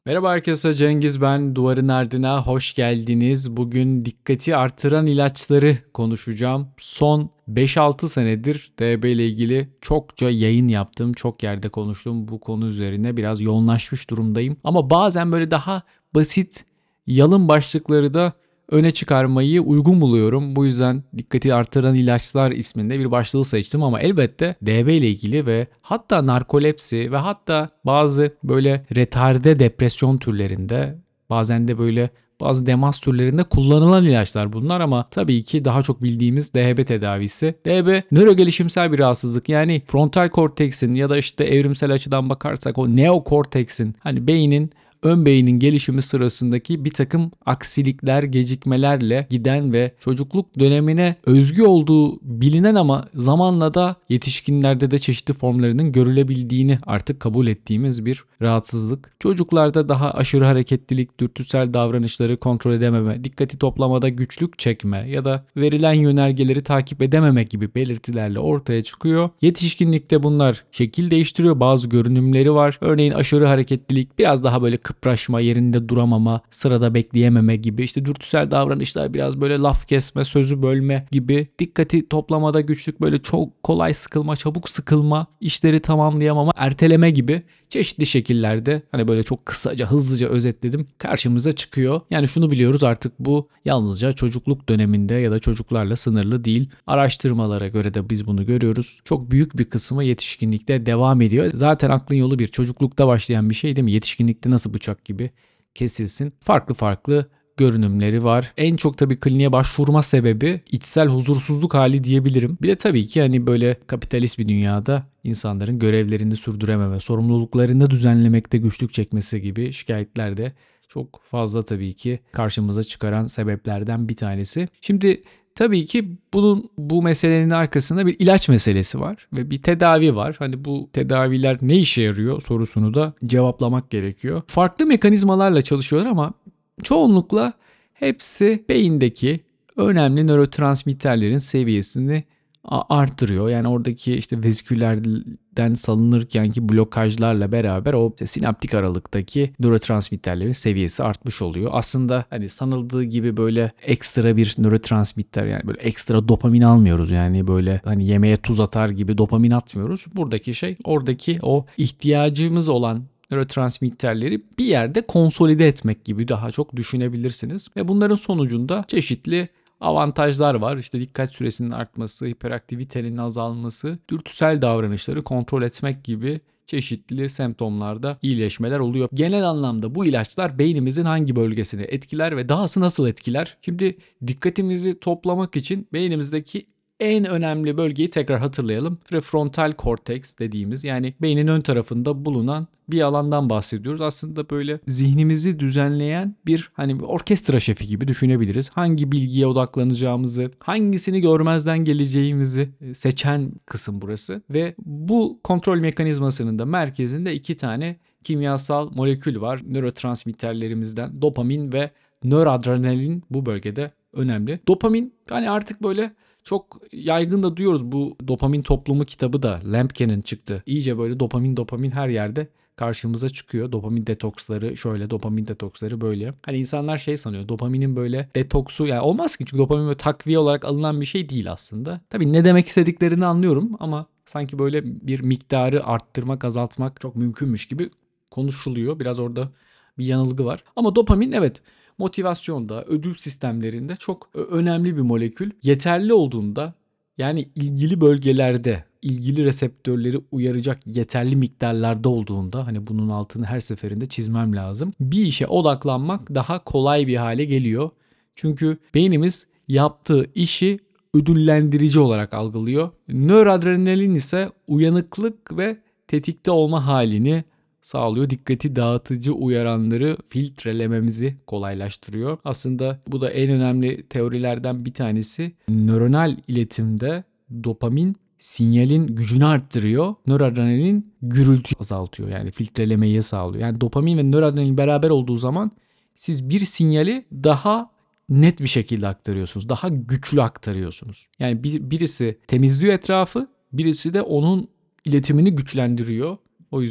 Merhaba herkese, Cengiz ben. Duvarın Ardına hoş geldiniz. Bugün dikkati artıran ilaçları konuşacağım. Son 5-6 senedir DB ile ilgili çokça yayın yaptım. Çok yerde konuştum bu konu üzerine. Biraz yoğunlaşmış durumdayım. Ama bazen böyle daha basit, yalın başlıkları da öne çıkarmayı uygun buluyorum. Bu yüzden dikkati artıran ilaçlar isminde bir başlığı seçtim ama elbette DB ile ilgili ve hatta narkolepsi ve hatta bazı böyle retarde depresyon türlerinde, bazen de böyle bazı demans türlerinde kullanılan ilaçlar bunlar ama tabii ki daha çok bildiğimiz DHB tedavisi. DHB nörogelişimsel bir rahatsızlık, yani frontal korteksin ya da işte evrimsel açıdan bakarsak o neokorteksin, hani beynin, ön beynin gelişimi sırasındaki bir takım aksilikler, gecikmelerle giden ve çocukluk dönemine özgü olduğu bilinen ama zamanla da yetişkinlerde de çeşitli formlarının görülebildiğini artık kabul ettiğimiz bir rahatsızlık. Çocuklarda daha aşırı hareketlilik, dürtüsel davranışları kontrol edememe, dikkati toplamada güçlük çekme ya da verilen yönergeleri takip edememe gibi belirtilerle ortaya çıkıyor. Yetişkinlikte bunlar şekil değiştiriyor. Bazı görünümleri var. Örneğin aşırı hareketlilik, biraz daha böyle kıpraşma, yerinde duramama, sırada bekleyememe gibi, işte dürtüsel davranışlar, biraz böyle laf kesme, sözü bölme gibi, dikkati toplamada güçlük, böyle çok kolay sıkılma, çabuk sıkılma, işleri tamamlayamama, erteleme gibi çeşitli şekillerde, hani böyle çok kısaca, hızlıca özetledim, karşımıza çıkıyor. Yani şunu biliyoruz artık, bu yalnızca çocukluk döneminde ya da çocuklarla sınırlı değil. Araştırmalara göre de biz bunu görüyoruz. Çok büyük bir kısmı yetişkinlikte devam ediyor. Zaten aklın yolu bir, çocuklukta başlayan bir şey değil mi? Yetişkinlikte nasıl bıçak gibi kesilsin? Farklı farklı görünümleri var. En çok tabii kliniğe başvurma sebebi içsel huzursuzluk hali diyebilirim. Bir de tabii ki hani böyle kapitalist bir dünyada insanların görevlerini sürdürememe, sorumluluklarını düzenlemekte güçlük çekmesi gibi şikayetler de çok fazla tabii ki karşımıza çıkaran sebeplerden bir tanesi. Şimdi tabii ki bu meselenin arkasında bir ilaç meselesi var ve bir tedavi var. Hani bu tedaviler ne işe yarıyor sorusunu da cevaplamak gerekiyor. Farklı mekanizmalarla çalışıyorlar ama çoğunlukla hepsi beyindeki önemli nörotransmitterlerin seviyesini arttırıyor. Yani oradaki işte vezikülerden salınırkenki blokajlarla beraber o işte sinaptik aralıktaki nörotransmitterlerin seviyesi artmış oluyor. Aslında hani sanıldığı gibi böyle ekstra bir nörotransmitter, yani böyle ekstra dopamin almıyoruz. Yani böyle hani yemeğe tuz atar gibi dopamin atmıyoruz. Buradaki şey, oradaki o ihtiyacımız olan nörotransmitterleri bir yerde konsolide etmek gibi daha çok düşünebilirsiniz. Ve bunların sonucunda çeşitli avantajlar var. İşte dikkat süresinin artması, hiperaktivitenin azalması, dürtüsel davranışları kontrol etmek gibi çeşitli semptomlarda iyileşmeler oluyor. Genel anlamda bu ilaçlar beynimizin hangi bölgesini etkiler ve dahası nasıl etkiler? Şimdi dikkatimizi toplamak için beynimizdeki en önemli bölgeyi tekrar hatırlayalım. Prefrontal korteks dediğimiz, yani beynin ön tarafında bulunan bir alandan bahsediyoruz. Aslında böyle zihnimizi düzenleyen bir, hani bir orkestra şefi gibi düşünebiliriz. Hangi bilgiye odaklanacağımızı, hangisini görmezden geleceğimizi seçen kısım burası. Ve bu kontrol mekanizmasının da merkezinde iki tane kimyasal molekül var. Nörotransmitterlerimizden dopamin ve nöradrenalin bu bölgede önemli. Dopamin, hani artık böyle çok yaygın da duyuyoruz. Bu Dopamin Toplumu kitabı da Lampkin'in çıktı. İyice böyle dopamin her yerde karşımıza çıkıyor. Dopamin detoksları şöyle, dopamin detoksları böyle. Hani insanlar şey sanıyor, dopaminin böyle detoksu yani olmaz ki, çünkü dopamin böyle takviye olarak alınan bir şey değil aslında. Tabii ne demek istediklerini anlıyorum ama sanki böyle bir miktarı arttırmak, azaltmak çok mümkünmüş gibi konuşuluyor. Biraz orada bir yanılgı var. Ama dopamin, evet, motivasyonda, ödül sistemlerinde çok önemli bir molekül. Yeterli olduğunda, yani ilgili bölgelerde ilgili reseptörleri uyaracak yeterli miktarlarda olduğunda, hani bunun altını her seferinde çizmem lazım, bir işe odaklanmak daha kolay bir hale geliyor. Çünkü beynimiz yaptığı işi ödüllendirici olarak algılıyor. Nöradrenalin ise uyanıklık ve tetikte olma halini sağlıyor. Dikkati dağıtıcı uyaranları filtrelememizi kolaylaştırıyor. Aslında bu da en önemli teorilerden bir tanesi. Nöronal iletimde dopamin sinyalin gücünü arttırıyor. Nöradrenalin gürültüyü azaltıyor. Yani filtrelemeyi sağlıyor. Yani dopamin ve nöradrenalin beraber olduğu zaman siz bir sinyali daha net bir şekilde aktarıyorsunuz. Daha güçlü aktarıyorsunuz. Yani birisi temizliyor etrafı, birisi de onun iletimini güçlendiriyor. O yüzden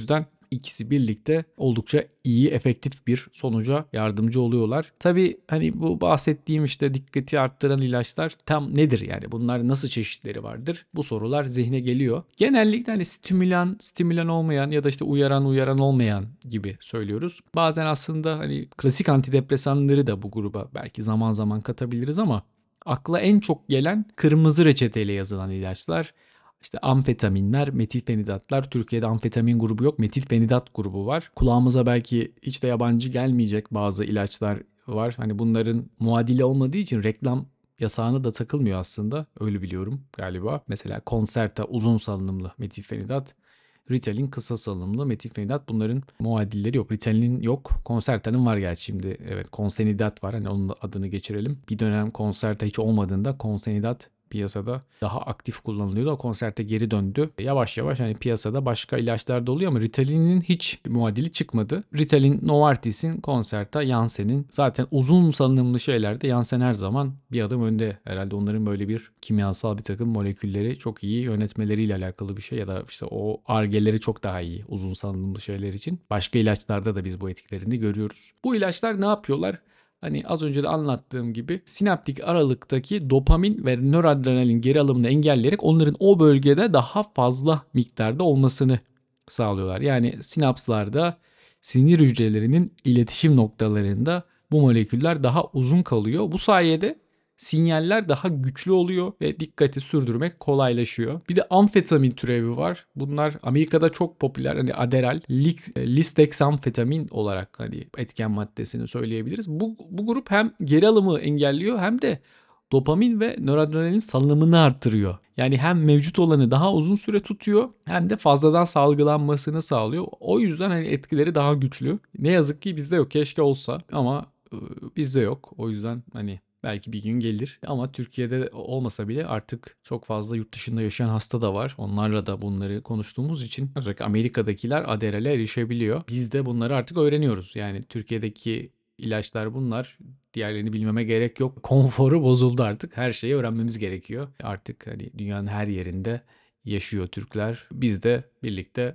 ikisi birlikte oldukça iyi, efektif bir sonuca yardımcı oluyorlar. Tabii hani bu bahsettiğim işte dikkati arttıran ilaçlar tam nedir yani? Bunlar nasıl çeşitleri vardır? Bu sorular zihne geliyor. Genellikle hani stimülan olmayan ya da işte uyaran olmayan gibi söylüyoruz. Bazen aslında hani klasik antidepresanları da bu gruba belki zaman zaman katabiliriz ama akla en çok gelen kırmızı reçeteyle yazılan ilaçlar. İşte amfetaminler, metilfenidatlar. Türkiye'de amfetamin grubu yok, metilfenidat grubu var. Kulağımıza belki hiç de yabancı gelmeyecek bazı ilaçlar var. Hani bunların muadili olmadığı için reklam yasağına da takılmıyor aslında. Öyle biliyorum galiba. Mesela Concerta uzun salınımlı metilfenidat, Ritalin kısa salınımlı metilfenidat, bunların muadilleri yok. Ritalin yok. Concerta'nın var gerçi şimdi. Evet, Consenidat var. Hani onun adını geçirelim. Bir dönem Concerta hiç olmadığında Consenidat piyasada daha aktif kullanılıyordu. O konserte geri döndü. Yavaş yavaş hani piyasada başka ilaçlar da oluyor ama Ritalin'in hiç muadili çıkmadı. Ritalin, Novartis'in, Concerta, Janssen'in, zaten uzun salınımlı şeylerde Janssen her zaman bir adım önde. Herhalde onların böyle bir kimyasal bir takım molekülleri çok iyi yönetmeleriyle alakalı bir şey ya da işte o argeleri çok daha iyi uzun salınımlı şeyler için. Başka ilaçlarda da biz bu etkilerini görüyoruz. Bu ilaçlar ne yapıyorlar? Hani az önce de anlattığım gibi sinaptik aralıktaki dopamin ve nöradrenalin geri alımını engelleyerek onların o bölgede daha fazla miktarda olmasını sağlıyorlar. Yani sinapslarda, sinir hücrelerinin iletişim noktalarında bu moleküller daha uzun kalıyor. Bu sayede sinyaller daha güçlü oluyor ve dikkati sürdürmek kolaylaşıyor. Bir de amfetamin türevi var. Bunlar Amerika'da çok popüler. Hani Adderall, lisdexamfetamin olarak hani etken maddesini söyleyebiliriz. Bu grup hem geri alımı engelliyor hem de dopamin ve noradrenalin salınımını arttırıyor. Yani hem mevcut olanı daha uzun süre tutuyor hem de fazladan salgılanmasını sağlıyor. O yüzden hani etkileri daha güçlü. Ne yazık ki bizde yok. Keşke olsa ama bizde yok. O yüzden hani belki bir gün gelir ama Türkiye'de olmasa bile artık çok fazla yurt dışında yaşayan hasta da var. Onlarla da bunları konuştuğumuz için özellikle Amerika'dakiler Adderall'e erişebiliyor. Biz de bunları artık öğreniyoruz. Yani Türkiye'deki ilaçlar bunlar. Diğerlerini bilmeme gerek yok. Konforu bozuldu artık. Her şeyi öğrenmemiz gerekiyor. Artık hani dünyanın her yerinde yaşıyor Türkler. Biz de birlikte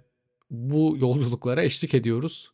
bu yolculuklara eşlik ediyoruz.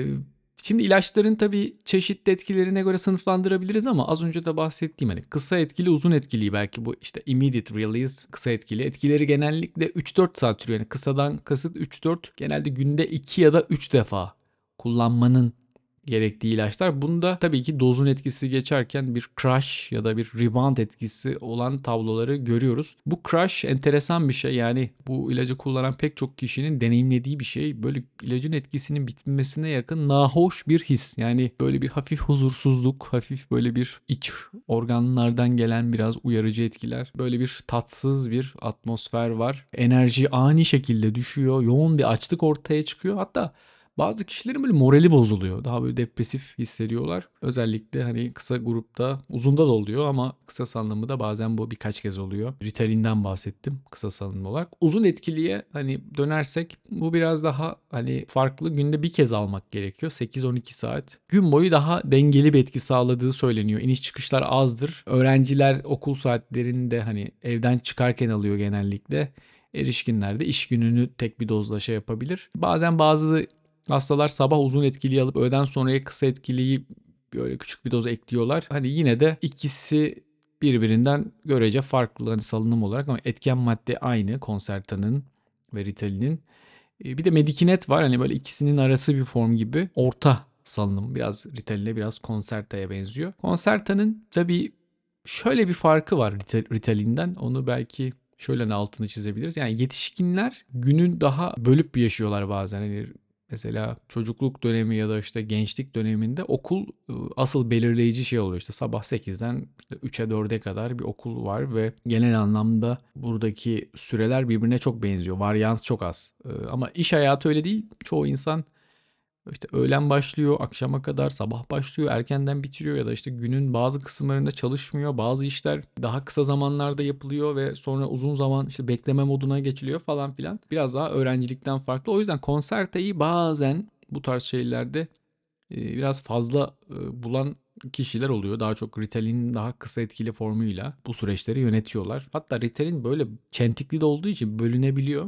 Şimdi ilaçların tabii çeşitli etkilerine göre sınıflandırabiliriz ama az önce de bahsettiğim hani kısa etkili, uzun etkili, belki bu işte immediate release kısa etkili. Etkileri genellikle 3-4 saat sürüyor. Yani kısadan kasıt 3-4, genelde günde 2 ya da 3 defa kullanmanın gerektiği ilaçlar. Bunda tabii ki dozun etkisi geçerken bir crash ya da bir rebound etkisi olan tabloları görüyoruz. Bu crash enteresan bir şey. Yani bu ilacı kullanan pek çok kişinin deneyimlediği bir şey. Böyle ilacın etkisinin bitmesine yakın nahoş bir his. Yani böyle bir hafif huzursuzluk, hafif böyle bir iç organlardan gelen biraz uyarıcı etkiler. Böyle bir tatsız bir atmosfer var. Enerji ani şekilde düşüyor. Yoğun bir açlık ortaya çıkıyor. Hatta bazı kişilerin böyle morali bozuluyor. Daha böyle depresif hissediyorlar. Özellikle hani kısa grupta, uzunda da oluyor ama kısa salınımı bazen bu birkaç kez oluyor. Ritalin'den bahsettim kısa salınım olarak. Uzun etkiliye hani dönersek bu biraz daha hani farklı. Günde bir kez almak gerekiyor. 8-12 saat. Gün boyu daha dengeli bir etki sağladığı söyleniyor. İniş çıkışlar azdır. Öğrenciler okul saatlerinde hani evden çıkarken alıyor genellikle. Erişkinler de iş gününü tek bir dozla şey yapabilir. Bazen bazı hastalar sabah uzun etkiliyi alıp öğleden sonraya kısa etkiliyi böyle küçük bir doz ekliyorlar. Hani yine de ikisi birbirinden görece farklı hani salınım olarak ama etken madde aynı Concerta'nın ve Ritalin'in. Bir de Medikinet var, hani böyle ikisinin arası bir form gibi orta salınım, biraz Ritalin'e biraz Concerta'ya benziyor. Concerta'nın tabii şöyle bir farkı var Ritalin'den, onu belki şöyle altını çizebiliriz. Yani yetişkinler günün daha bölüp yaşıyorlar bazen. Hani mesela çocukluk dönemi ya da işte gençlik döneminde okul asıl belirleyici şey oluyor. İşte sabah 8'den işte 3'e 4'e kadar bir okul var ve genel anlamda buradaki süreler birbirine çok benziyor. Varyans çok az. Ama iş hayatı öyle değil. Çoğu insan işte öğlen başlıyor, akşama kadar, sabah başlıyor, erkenden bitiriyor ya da işte günün bazı kısımlarında çalışmıyor. Bazı işler daha kısa zamanlarda yapılıyor ve sonra uzun zaman işte bekleme moduna geçiliyor falan filan. Biraz daha öğrencilikten farklı. O yüzden konserteyi bazen bu tarz şeylerde biraz fazla bulan kişiler oluyor. Daha çok Ritalin daha kısa etkili formuyla bu süreçleri yönetiyorlar. Hatta Ritalin böyle çentikli de olduğu için bölünebiliyor.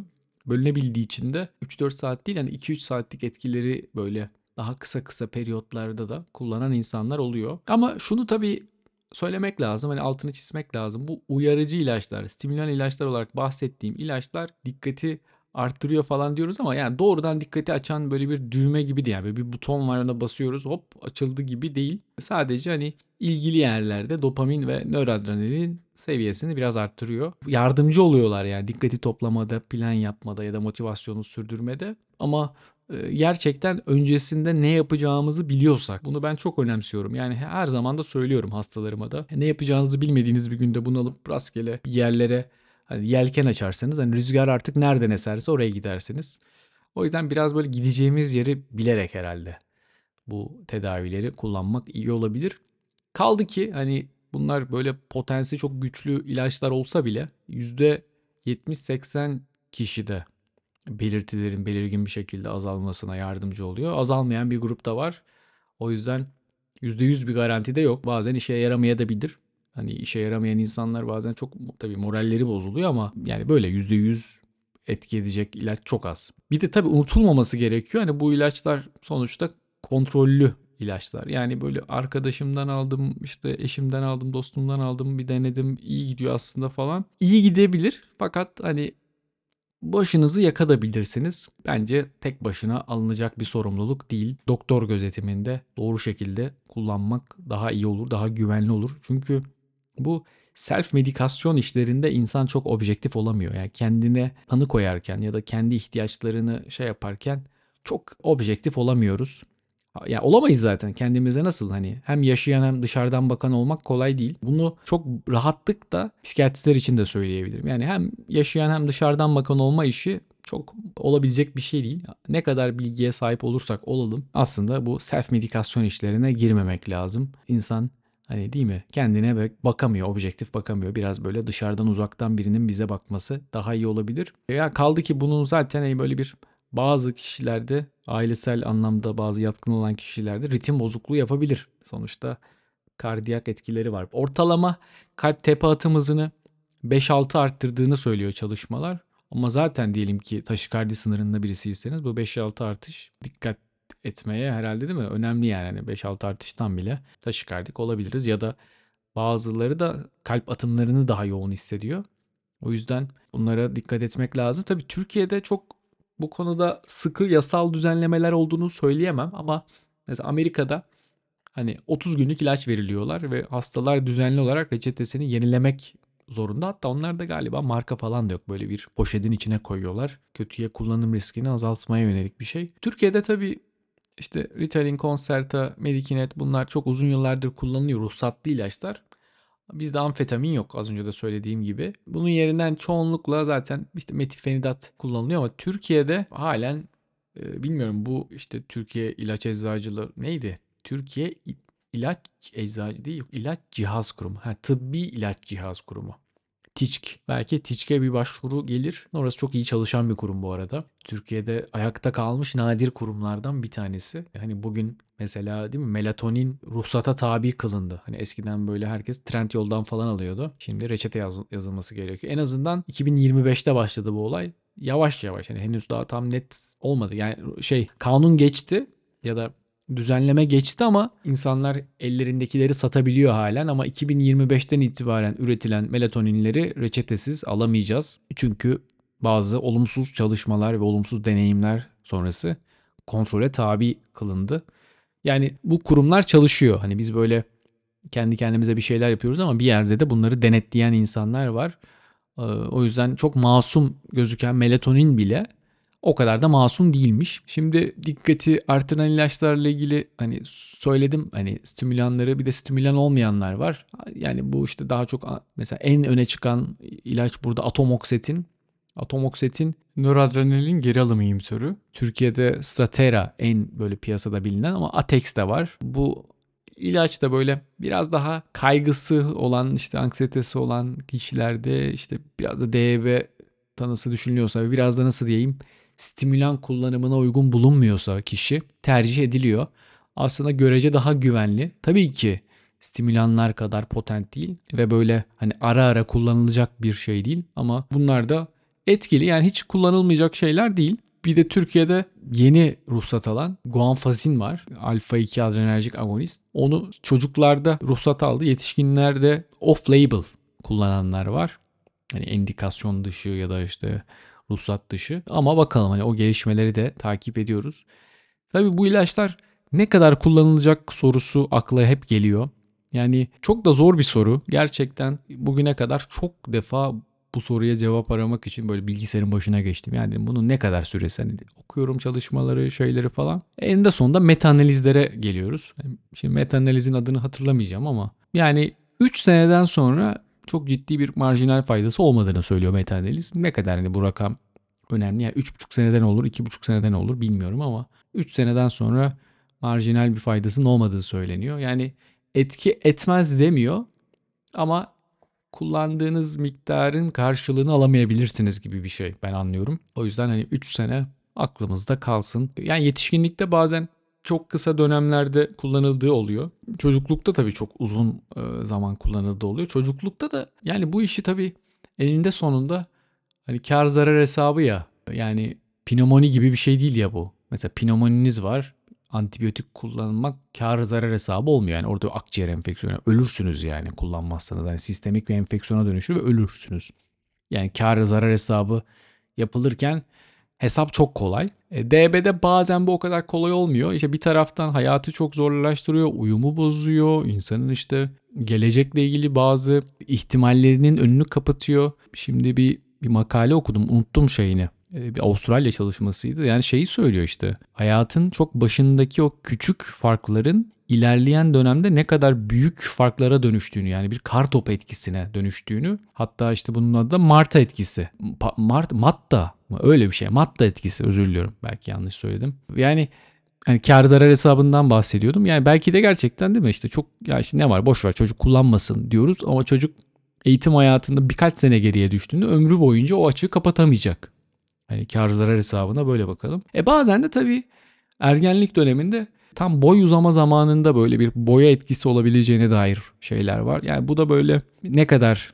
bölünebildiği için de 3-4 saat değil, hani 2-3 saatlik etkileri böyle daha kısa kısa periyotlarda da kullanan insanlar oluyor. Ama şunu tabii söylemek lazım, hani altını çizmek lazım. Bu uyarıcı ilaçlar, stimülan ilaçlar olarak bahsettiğim ilaçlar dikkati arttırıyor falan diyoruz ama yani doğrudan dikkati açan böyle bir düğme gibi değil. Yani böyle bir buton var, ona basıyoruz, hop açıldı gibi değil. Sadece hani ilgili yerlerde dopamin ve nöroadrenalin seviyesini biraz arttırıyor. Yardımcı oluyorlar yani dikkati toplamada, plan yapmada ya da motivasyonu sürdürmede. Ama gerçekten öncesinde ne yapacağımızı biliyorsak, bunu ben çok önemsiyorum. Yani her zaman da söylüyorum hastalarıma da. Ne yapacağınızı bilmediğiniz bir günde bunu alıp rastgele bir yerlere hani yelken açarsanız, hani rüzgar artık nereden eserse oraya gidersiniz. O yüzden biraz böyle gideceğimiz yeri bilerek herhalde bu tedavileri kullanmak iyi olabilir. Kaldı ki hani bunlar böyle potansiyeli çok güçlü ilaçlar olsa bile %70-80 kişide belirtilerin belirgin bir şekilde azalmasına yardımcı oluyor. Azalmayan bir grup da var. O yüzden %100 bir garanti de yok. Bazen işe yaramayabilir. Hani işe yaramayan insanlar bazen çok tabii moralleri bozuluyor ama yani böyle %100 etki edecek ilaç çok az. Bir de tabii unutulmaması gerekiyor. Hani bu ilaçlar sonuçta kontrollü ilaçlar. Yani böyle arkadaşımdan aldım, işte eşimden aldım, dostumdan aldım, bir denedim, iyi gidiyor aslında falan. İyi gidebilir fakat hani başınızı yakabilirsiniz. Bence tek başına alınacak bir sorumluluk değil. Doktor gözetiminde doğru şekilde kullanmak daha iyi olur, daha güvenli olur. Çünkü bu self medikasyon işlerinde insan çok objektif olamıyor. Yani kendine tanı koyarken ya da kendi ihtiyaçlarını şey yaparken çok objektif olamıyoruz. Ya olamayız zaten. Kendimize nasıl hani hem yaşayan hem dışarıdan bakan olmak kolay değil. Bunu çok rahatlıkla psikiyatristler için de söyleyebilirim. Yani hem yaşayan hem dışarıdan bakan olma işi çok olabilecek bir şey değil. Ne kadar bilgiye sahip olursak olalım aslında bu self medikasyon işlerine girmemek lazım. İnsan hani değil mi kendine bakamıyor, objektif bakamıyor. Biraz böyle dışarıdan uzaktan birinin bize bakması daha iyi olabilir. Ya kaldı ki bunun zaten hani böyle bir bazı kişilerde ailesel anlamda bazı yatkın olan kişilerde ritim bozukluğu yapabilir. Sonuçta kardiyak etkileri var. Ortalama kalp tepe atım hızını 5-6 arttırdığını söylüyor çalışmalar. Ama zaten diyelim ki taşikardi sınırında birisiyseniz bu 5-6 artış dikkat etmeye herhalde değil mi? Önemli yani. Hani 5-6 artıştan bile taşikardik olabiliriz ya da bazıları da kalp atımlarını daha yoğun hissediyor. O yüzden bunlara dikkat etmek lazım. Tabii Türkiye'de çok bu konuda sıkı yasal düzenlemeler olduğunu söyleyemem ama mesela Amerika'da hani 30 günlük ilaç veriliyorlar ve hastalar düzenli olarak reçetesini yenilemek zorunda. Hatta onlar da galiba marka falan da yok. Böyle bir poşetin içine koyuyorlar. Kötüye kullanım riskini azaltmaya yönelik bir şey. Türkiye'de tabii işte Ritalin, Concerta, Medikinet bunlar çok uzun yıllardır kullanılıyor. Ruhsatlı ilaçlar. Bizde amfetamin yok az önce de söylediğim gibi. Bunun yerinden çoğunlukla zaten işte metilfenidat kullanılıyor ama Türkiye'de halen bilmiyorum bu işte Türkiye İlaç Eczacılığı neydi? Türkiye İlaç Eczacı değil, yok, İlaç Cihaz Kurumu. Ha, Tıbbi İlaç Cihaz Kurumu. TİÇK. Belki TİÇK'e bir başvuru gelir. Orası çok iyi çalışan bir kurum bu arada. Türkiye'de ayakta kalmış nadir kurumlardan bir tanesi. Hani bugün mesela değil mi melatonin ruhsata tabi kılındı. Hani eskiden böyle herkes Trendyol'dan falan alıyordu. Şimdi reçete yazılması gerekiyor. En azından 2025'te başladı bu olay. Yavaş yavaş hani henüz daha tam net olmadı. Yani kanun geçti ya da düzenleme geçti ama insanlar ellerindekileri satabiliyor halen ama 2025'ten itibaren üretilen melatoninleri reçetesiz alamayacağız. Çünkü bazı olumsuz çalışmalar ve olumsuz deneyimler sonrası kontrole tabi kılındı. Yani bu kurumlar çalışıyor. Hani biz böyle kendi kendimize bir şeyler yapıyoruz ama bir yerde de bunları denetleyen insanlar var. O yüzden çok masum gözüken melatonin bile o kadar da masum değilmiş. Şimdi dikkati artıran ilaçlarla ilgili hani söyledim hani stimülanları bir de stimülan olmayanlar var. Yani bu işte daha çok mesela en öne çıkan ilaç burada atomoksetin. Atomoksetin nöroadrenalin geri alım inhibitörü. Türkiye'de Strattera en böyle piyasada bilinen ama Atex de var. Bu İlaç da böyle biraz daha kaygısı olan işte anksiyetesi olan kişilerde işte biraz da DHB tanısı düşünülüyorsa ve biraz da nasıl diyeyim stimülan kullanımına uygun bulunmuyorsa kişi tercih ediliyor. Aslında görece daha güvenli. Tabii ki stimülanlar kadar potent değil ve böyle hani ara ara kullanılacak bir şey değil ama bunlar da etkili. Yani hiç kullanılmayacak şeyler değil. Bir de Türkiye'de yeni ruhsat alan guanfazin var. Alfa 2 adrenerjik agonist. Onu çocuklarda ruhsat aldı. Yetişkinlerde off-label kullananlar var. Hani endikasyon dışı ya da işte ruhsat dışı. Ama bakalım, hani o gelişmeleri de takip ediyoruz. Tabii bu ilaçlar ne kadar kullanılacak sorusu akla hep geliyor. Yani çok da zor bir soru. Gerçekten bugüne kadar çok defa bu soruya cevap aramak için böyle bilgisayarın başına geçtim. Yani bunun ne kadar süresi, hani okuyorum çalışmaları, şeyleri falan. Eninde sonunda meta analizlere geliyoruz. Şimdi meta analizin adını hatırlamayacağım ama yani 3 seneden sonra çok ciddi bir marjinal faydası olmadığını söylüyor meta analiz. Ne kadar hani bu rakam önemli. Yani 3,5 seneden olur, 2,5 seneden olur bilmiyorum ama 3 seneden sonra marjinal bir faydasının olmadığı söyleniyor. Yani etki etmez demiyor ama kullandığınız miktarın karşılığını alamayabilirsiniz gibi bir şey, ben anlıyorum. O yüzden hani 3 sene aklımızda kalsın. Yani yetişkinlikte bazen çok kısa dönemlerde kullanıldığı oluyor. Çocuklukta tabii çok uzun zaman kullanıldığı oluyor. Çocuklukta da yani bu işi tabii eninde sonunda hani kar zarar hesabı ya. Yani pnömoni gibi bir şey değil ya bu. Mesela pnömoniniz var. Antibiyotik kullanmak kar zarar hesabı olmuyor. Yani orada akciğer enfeksiyonu ölürsünüz yani kullanmazsanız. Yani sistemik bir enfeksiyona dönüşür ve ölürsünüz. Yani kar zarar hesabı yapılırken hesap çok kolay. DB'de bazen bu o kadar kolay olmuyor. İşte bir taraftan hayatı çok zorlaştırıyor, uyumu bozuyor, insanın işte gelecekle ilgili bazı ihtimallerinin önünü kapatıyor. Şimdi bir makale okudum, unuttum şeyini. Bir Avustralya çalışmasıydı. Yani şeyi söylüyor işte. Hayatın çok başındaki o küçük farkların ilerleyen dönemde ne kadar büyük farklara dönüştüğünü, yani bir kartopu etkisine dönüştüğünü, hatta işte bunun adı da Marta etkisi. Matta mı? Öyle bir şey. Matta etkisi, özür diliyorum. Belki yanlış söyledim. Yani hani kar zarar hesabından bahsediyordum. Yani belki de gerçekten, değil mi, işte çok ya işte ne var, boş ver çocuk kullanmasın diyoruz ama çocuk eğitim hayatında birkaç sene geriye düştüğünde ömrü boyunca o açığı kapatamayacak. Hani kar zarar hesabına böyle bakalım. Bazen de tabii ergenlik döneminde tam boy uzama zamanında böyle bir boya etkisi olabileceğine dair şeyler var. Yani bu da böyle ne kadar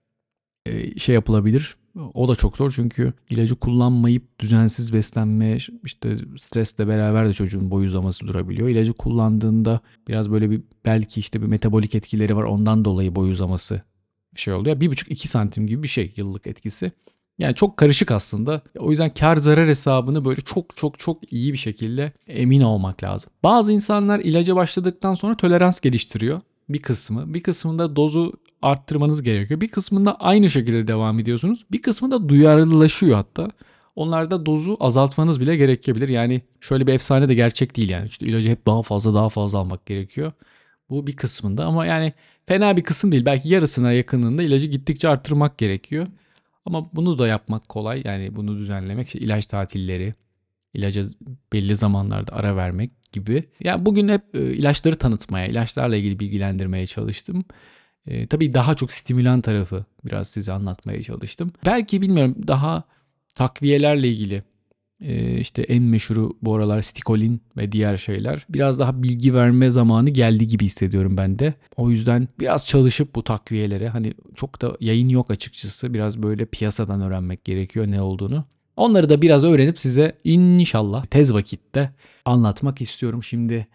şey yapılabilir? O da çok zor, çünkü ilacı kullanmayıp düzensiz beslenme, işte stresle beraber de çocuğun boy uzaması durabiliyor. İlacı kullandığında biraz böyle bir belki işte bir metabolik etkileri var, ondan dolayı boy uzaması şey oluyor. 1,5-2 santim gibi bir şey yıllık etkisi. Yani çok karışık aslında. O yüzden kar zarar hesabını böyle çok çok çok iyi bir şekilde emin olmak lazım. Bazı insanlar ilaca başladıktan sonra tolerans geliştiriyor. Bir kısmı. Bir kısmında dozu arttırmanız gerekiyor. Bir kısmında aynı şekilde devam ediyorsunuz. Bir kısmında duyarlılaşıyor hatta. Onlarda dozu azaltmanız bile gerekebilir. Yani şöyle bir efsane de gerçek değil yani. İşte ilacı hep daha fazla almak gerekiyor. Bu bir kısmında ama yani fena bir kısım değil. Belki yarısına yakınında ilacı gittikçe arttırmak gerekiyor. Ama bunu da yapmak kolay. Yani bunu düzenlemek, işte ilaç tatilleri, ilaca belli zamanlarda ara vermek gibi. Yani bugün hep ilaçları tanıtmaya, ilaçlarla ilgili bilgilendirmeye çalıştım. Tabii daha çok stimülan tarafı biraz size anlatmaya çalıştım. Belki bilmiyorum, daha takviyelerle ilgili işte en meşhuru bu aralar Stikolin ve diğer şeyler. Biraz daha bilgi verme zamanı geldi gibi hissediyorum ben de. O yüzden biraz çalışıp bu takviyelere, hani çok da yayın yok açıkçası. Biraz böyle piyasadan öğrenmek gerekiyor ne olduğunu. Onları da biraz öğrenip size inşallah tez vakitte anlatmak istiyorum. Şimdi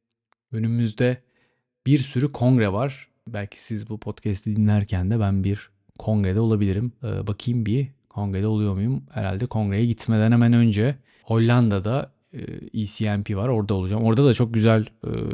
önümüzde bir sürü kongre var. Belki siz bu podcast'i dinlerken de ben bir kongrede olabilirim. Bakayım bir kongrede oluyor muyum? Herhalde kongreye gitmeden hemen önce Hollanda'da ECMP var. Orada olacağım. Orada da çok güzel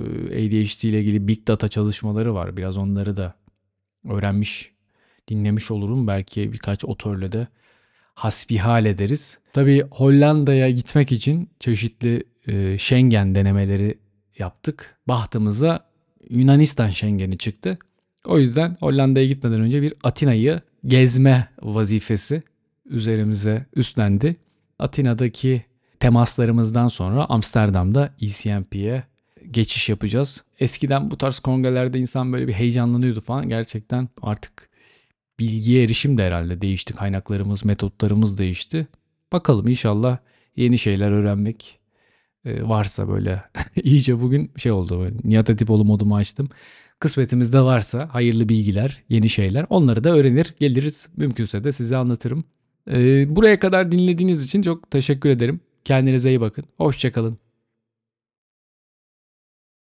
ADHD ile ilgili Big Data çalışmaları var. Biraz onları da öğrenmiş, dinlemiş olurum. Belki birkaç otörle de hasbihal ederiz. Tabii Hollanda'ya gitmek için çeşitli Schengen denemeleri yaptık. Bahtımıza Yunanistan Schengen'i çıktı. O yüzden Hollanda'ya gitmeden önce bir Atina'yı gezme vazifesi üzerimize üstlendi. Atina'daki temaslarımızdan sonra Amsterdam'da ECMP'ye geçiş yapacağız. Eskiden bu tarz kongrelerde insan böyle bir heyecanlanıyordu falan. Gerçekten artık bilgiye erişim de herhalde değişti. Kaynaklarımız, metotlarımız değişti. Bakalım, inşallah yeni şeyler öğrenmek varsa böyle iyice bugün şey oldu. Böyle, Nihat Hatipoğlu modumu açtım. Kısmetimizde varsa hayırlı bilgiler, yeni şeyler, onları da öğrenir geliriz. Mümkünse de size anlatırım. Buraya kadar dinlediğiniz için çok teşekkür ederim. Kendinize iyi bakın. Hoşça kalın.